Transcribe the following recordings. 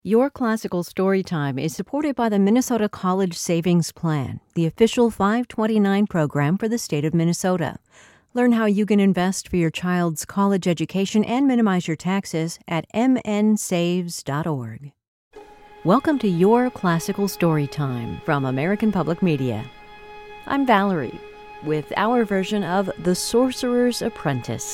Your Classical Storytime is supported by the Minnesota College Savings Plan, the official 529 program for the state of Minnesota. Learn how you can invest for your child's college education and minimize your taxes at mnsaves.org. Welcome to Your Classical Storytime from American Public Media. I'm Valerie, with our version of The Sorcerer's Apprentice.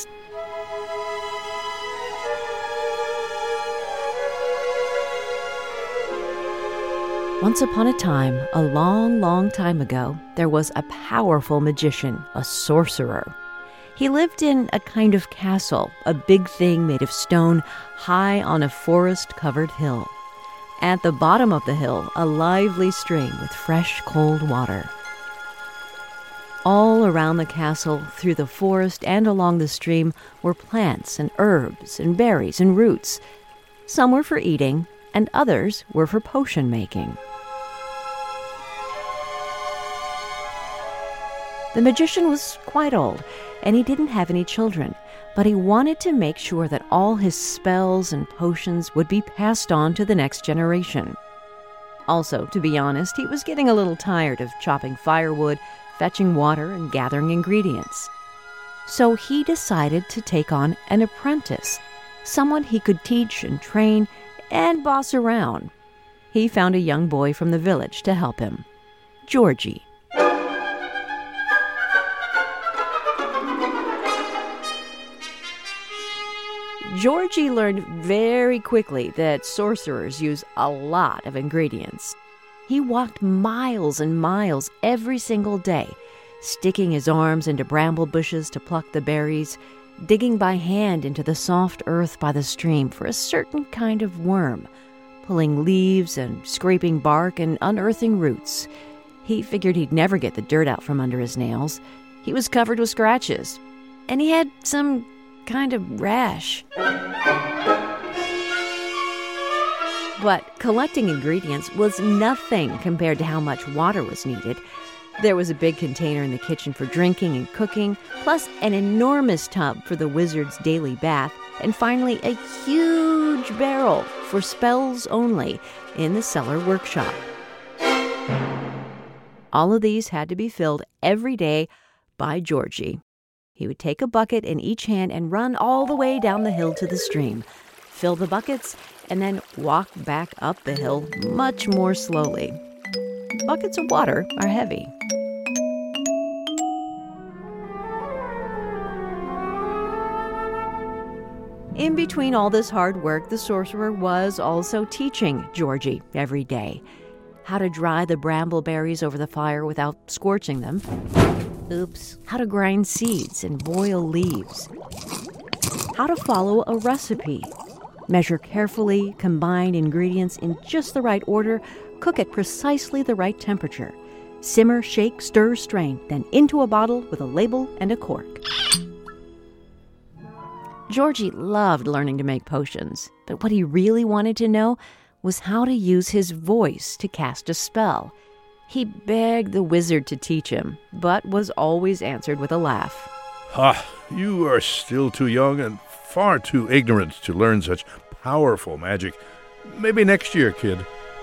Once upon a time, a long, long time ago, there was a powerful magician, a sorcerer. He lived in a kind of castle, a big thing made of stone, high on a forest-covered hill. At the bottom of the hill, a lively stream with fresh, cold water. All around the castle, through the forest and along the stream, were plants and herbs and berries and roots. Some were for eating, and others were for potion making. The magician was quite old, and he didn't have any children, but he wanted to make sure that all his spells and potions would be passed on to the next generation. Also, to be honest, he was getting a little tired of chopping firewood, fetching water, and gathering ingredients. So he decided to take on an apprentice, someone he could teach and train and boss around. He found a young boy from the village to help him, Georgie. Georgie learned very quickly that sorcerers use a lot of ingredients. He walked miles and miles every single day, sticking his arms into bramble bushes to pluck the berries, digging by hand into the soft earth by the stream for a certain kind of worm, pulling leaves and scraping bark and unearthing roots. He figured he'd never get the dirt out from under his nails. He was covered with scratches, and he had some kind of rash. But collecting ingredients was nothing compared to how much water was needed. There was a big container in the kitchen for drinking and cooking, plus an enormous tub for the wizard's daily bath, and finally a huge barrel for spells only in the cellar workshop. All of these had to be filled every day by Georgie. He would take a bucket in each hand and run all the way down the hill to the stream, fill the buckets, and then walk back up the hill much more slowly. Buckets of water are heavy. In between all this hard work, the sorcerer was also teaching Georgie every day how to dry the brambleberries over the fire without scorching them. How to grind seeds and boil leaves. How to follow a recipe. Measure carefully, combine ingredients in just the right order, cook at precisely the right temperature. Simmer, shake, stir, strain, then into a bottle with a label and a cork. Georgie loved learning to make potions, but what he really wanted to know was how to use his voice to cast a spell. He begged the wizard to teach him, but was always answered with a laugh. You are still too young and far too ignorant to learn such powerful magic. Maybe next year, kid.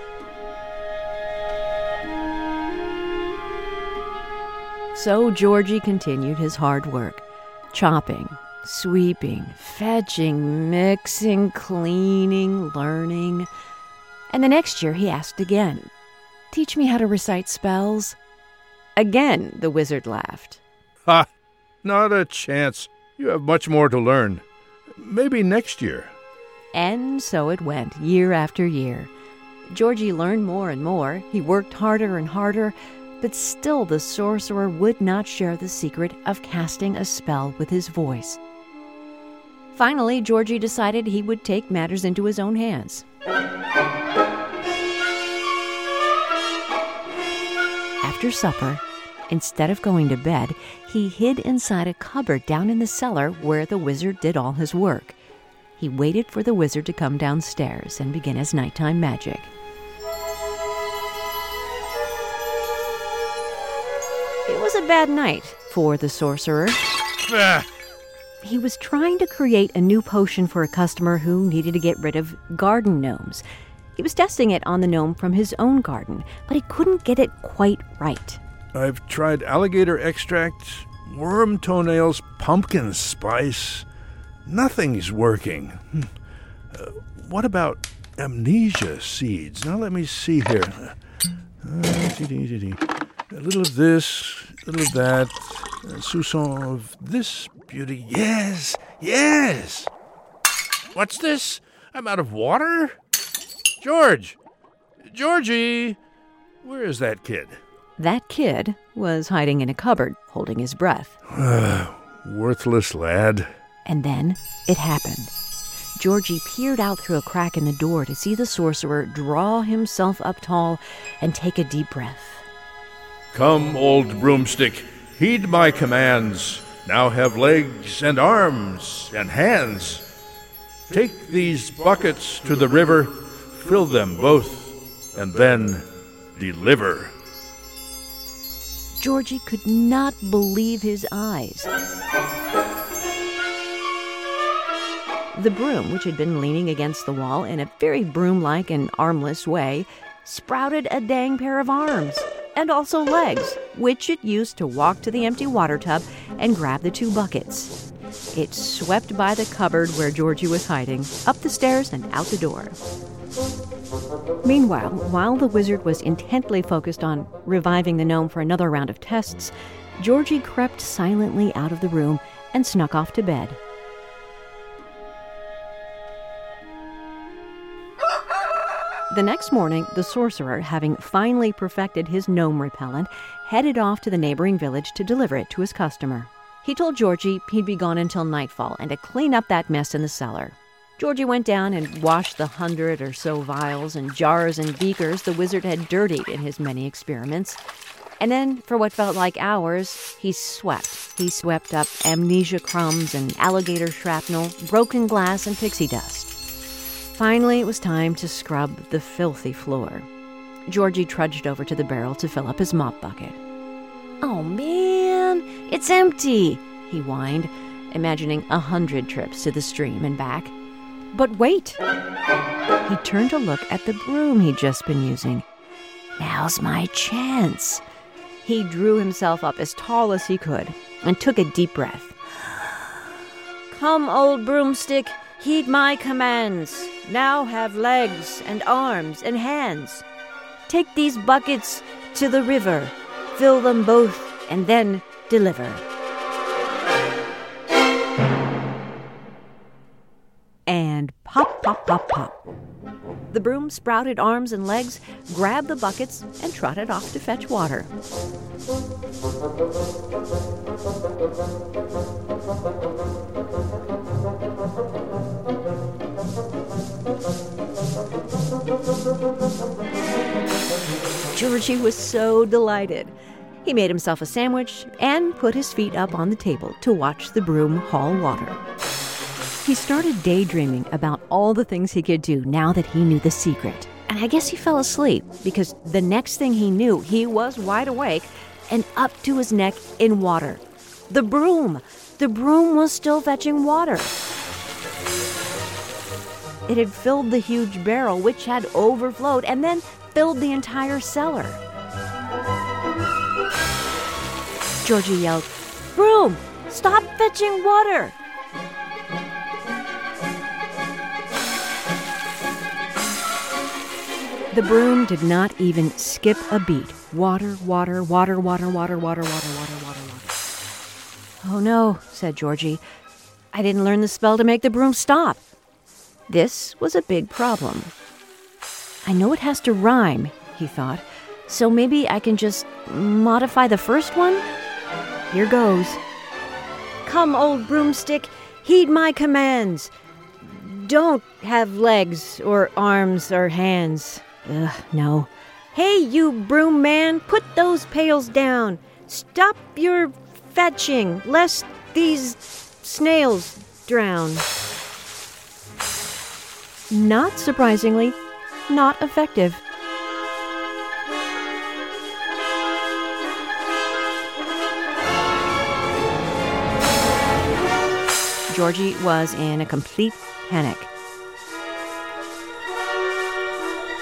So Georgie continued his hard work, chopping, sweeping, fetching, mixing, cleaning, learning. And the next year he asked again, "Teach me how to recite spells." Again, the wizard laughed. Not a chance. You have much more to learn. Maybe next year. And so it went, year after year. Georgie learned more and more. He worked harder and harder, but still the sorcerer would not share the secret of casting a spell with his voice. Finally, Georgie decided he would take matters into his own hands. After supper, instead of going to bed, he hid inside a cupboard down in the cellar where the wizard did all his work. He waited for the wizard to come downstairs and begin his nighttime magic. It was a bad night for the sorcerer. He was trying to create a new potion for a customer who needed to get rid of garden gnomes. He was testing it on the gnome from his own garden, but he couldn't get it quite right. I've tried alligator extract, worm toenails, pumpkin spice. Nothing's working. What about amnesia seeds? Now let me see here. A little of this, a little of that, a soupçon of this beauty. Yes! What's this? I'm out of water? Georgie! Where is that kid? That kid was hiding in a cupboard, holding his breath. Worthless lad. And then it happened. Georgie peered out through a crack in the door to see the sorcerer draw himself up tall and take a deep breath. Come, old broomstick, heed my commands. Now have legs and arms and hands. Take these buckets to the river, fill them both, and then deliver. Georgie could not believe his eyes. The broom, which had been leaning against the wall in a very broom-like and armless way, sprouted a dang pair of arms and also legs, which it used to walk to the empty water tub and grab the 2 buckets. It swept by the cupboard where Georgie was hiding, up the stairs and out the door. Meanwhile, while the wizard was intently focused on reviving the gnome for another round of tests, Georgie crept silently out of the room and snuck off to bed. The next morning, the sorcerer, having finally perfected his gnome repellent, headed off to the neighboring village to deliver it to his customer. He told Georgie he'd be gone until nightfall and to clean up that mess in the cellar. Georgie went down and washed the 100 or so vials and jars and beakers the wizard had dirtied in his many experiments. And then, for what felt like hours, he swept. He swept up amnesia crumbs and alligator shrapnel, broken glass and pixie dust. Finally, it was time to scrub the filthy floor. Georgie trudged over to the barrel to fill up his mop bucket. "Oh, man, it's empty," he whined, imagining 100 trips to the stream and back. But wait! He turned to look at the broom he'd just been using. Now's my chance. He drew himself up as tall as he could and took a deep breath. "Come, old broomstick, heed my commands. Now have legs and arms and hands. Take these buckets to the river, fill them both, and then deliver." And pop, pop, pop, pop. The broom sprouted arms and legs, grabbed the buckets, and trotted off to fetch water. Georgie was so delighted. He made himself a sandwich and put his feet up on the table to watch the broom haul water. He started daydreaming about all the things he could do now that he knew the secret. And I guess he fell asleep because the next thing he knew, he was wide awake and up to his neck in water. The broom! The broom was still fetching water. It had filled the huge barrel, which had overflowed, and then filled the entire cellar. Georgie yelled, "Broom, stop fetching water!" The broom did not even skip a beat. Water, water, water, water, water, water, water, water, water, water. "Oh no," said Georgie. "I didn't learn the spell to make the broom stop." This was a big problem. "I know it has to rhyme," he thought, "so maybe I can just modify the first one? Here goes. Come, old broomstick, heed my commands. Don't have legs or arms or hands. Ugh, no. Hey, you broom man, put those pails down. Stop your fetching, lest these snails drown." Not surprisingly, not effective. Georgie was in a complete panic.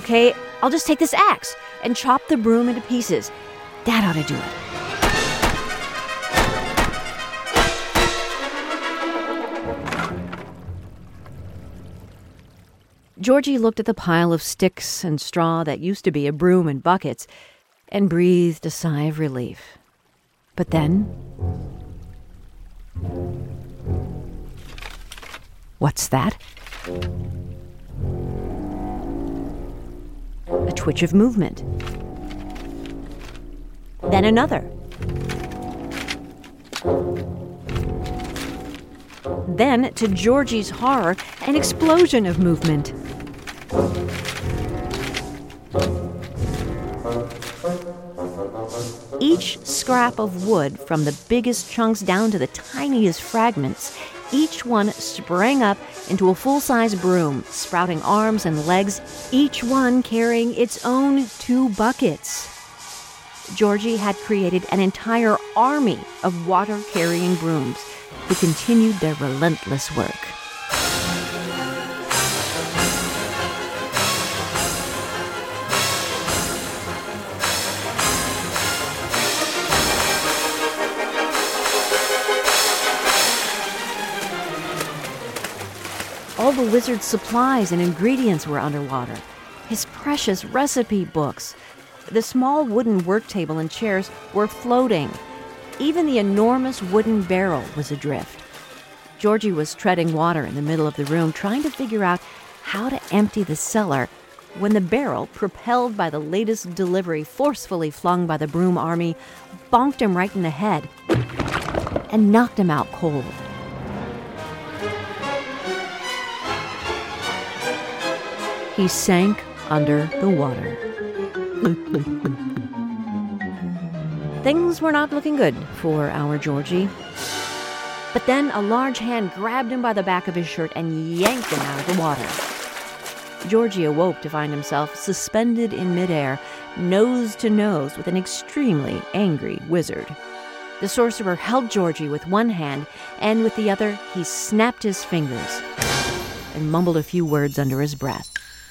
Okay, I'll just take this axe and chop the broom into pieces. That ought to do it. Georgie looked at the pile of sticks and straw that used to be a broom and buckets and breathed a sigh of relief. But then... What's that? A twitch of movement. Then another. Then, to Georgie's horror, an explosion of movement. Each scrap of wood, from the biggest chunks down to the tiniest fragments, each one sprang up into a full-size broom, sprouting arms and legs, each one carrying its own 2 buckets. Georgie had created an entire army of water-carrying brooms who continued their relentless work. All the wizard's supplies and ingredients were underwater. His precious recipe books. The small wooden work table and chairs were floating. Even the enormous wooden barrel was adrift. Georgie was treading water in the middle of the room, trying to figure out how to empty the cellar when the barrel, propelled by the latest delivery forcefully flung by the broom army, bonked him right in the head and knocked him out cold. He sank under the water. Things were not looking good for our Georgie. But then a large hand grabbed him by the back of his shirt and yanked him out of the water. Georgie awoke to find himself suspended in midair, nose to nose with an extremely angry wizard. The sorcerer held Georgie with one hand, and with the other he snapped his fingers and mumbled a few words under his breath.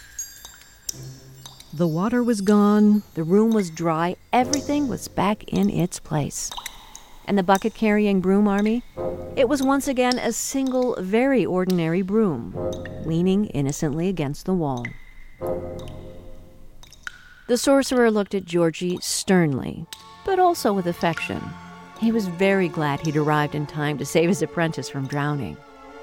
The water was gone, the room was dry, everything was back in its place. And the bucket-carrying broom army? It was once again a single, very ordinary broom, leaning innocently against the wall. The sorcerer looked at Georgie sternly, but also with affection. He was very glad he'd arrived in time to save his apprentice from drowning.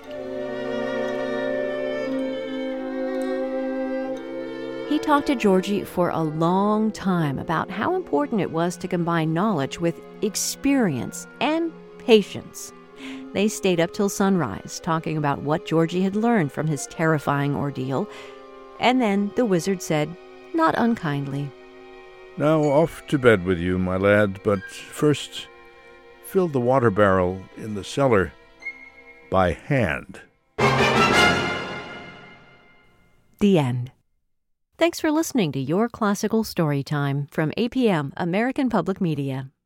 He talked to Georgie for a long time about how important it was to combine knowledge with experience and patience. They stayed up till sunrise, talking about what Georgie had learned from his terrifying ordeal. And then the wizard said, not unkindly, "Now off to bed with you, my lad, but first fill the water barrel in the cellar by hand." The end. Thanks for listening to Your Classical Storytime from APM, American Public Media.